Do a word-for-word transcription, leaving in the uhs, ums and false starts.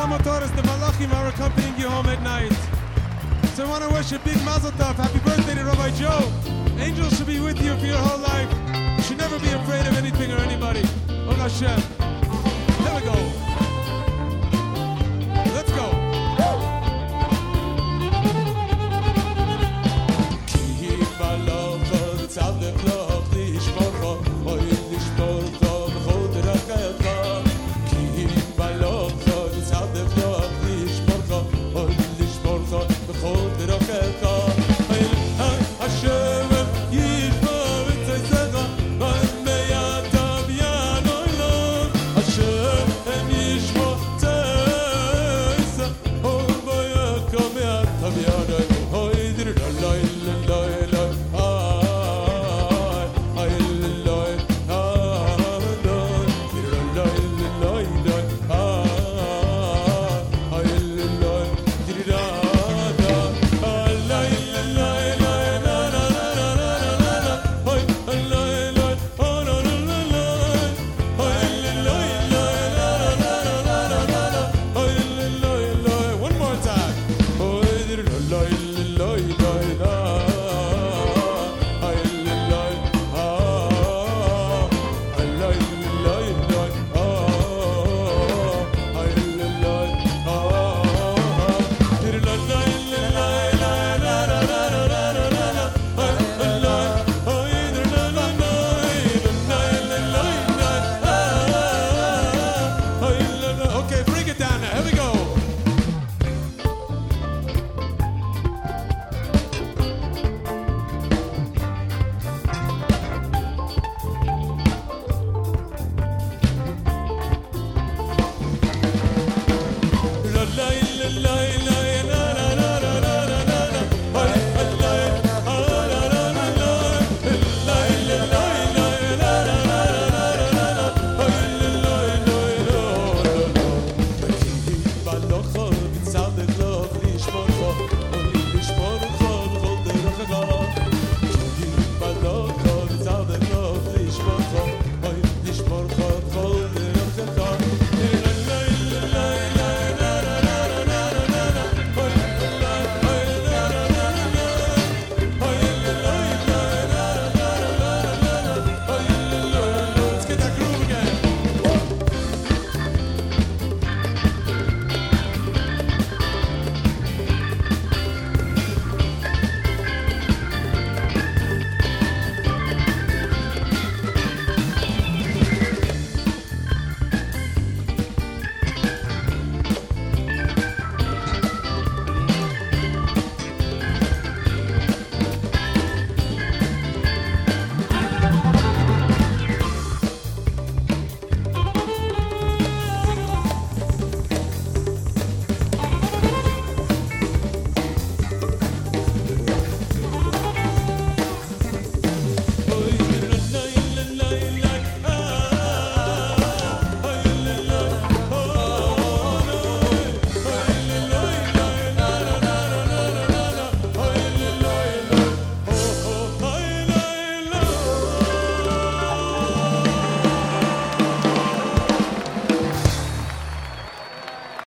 Motores, the Malachim are accompanying you home at night. So I want to wish a big mazel tov. Happy birthday to Rabbi Joe. Angels should be with you for your whole life. You should never be afraid of anything or anybody. Oh Hashem.